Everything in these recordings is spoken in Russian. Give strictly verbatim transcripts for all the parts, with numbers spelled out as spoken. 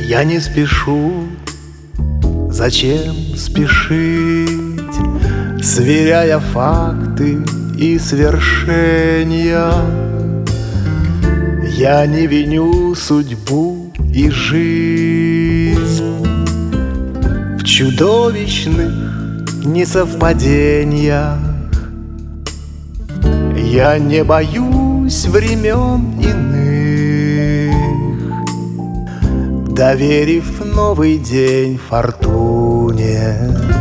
Я не спешу, зачем спешить, сверяя факты и свершения. Я не виню судьбу и жизнь в чудовищных несовпадениях. Я не боюсь времен иных, доверив новый день фортуне.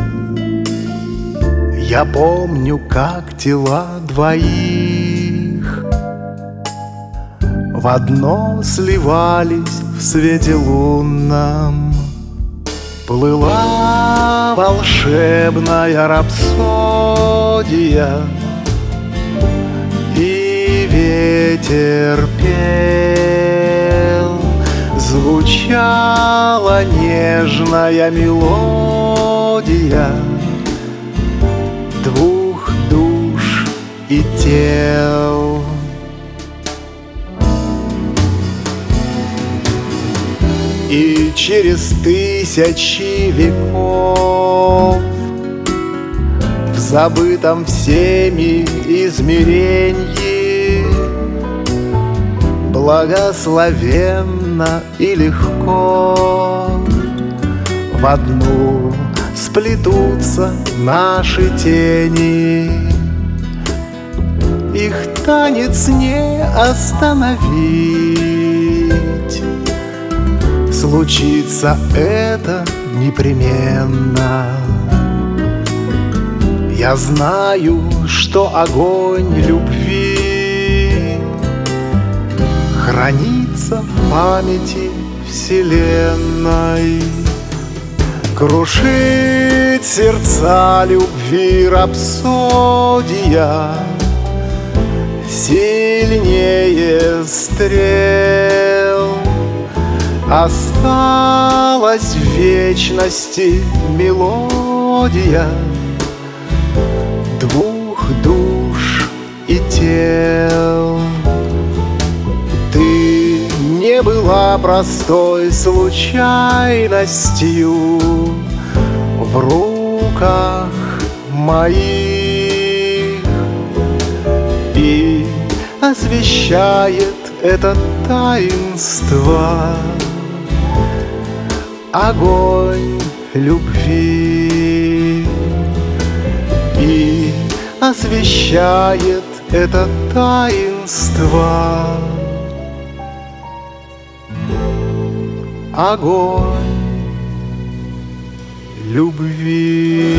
Я помню, как тела двоих в одно сливались в свете лунном. Плыла волшебная рапсодия, и ветер пел, звучала нежная мелодия двух душ и тел. И через тысячи веков в забытом всеми измеренье благословенно и легко в одну сплетутся наши тени. Их танец не остановить, случится это непременно. Я знаю, что огонь любви хранится в памяти вселенной. Крушит сердца любви рапсодия сильнее стрел. Осталась в вечности мелодия двух душ и тел. Ты не была простой случайностью в руках моих, и освещает это таинство огонь любви, и освещает это таинство огонь любви.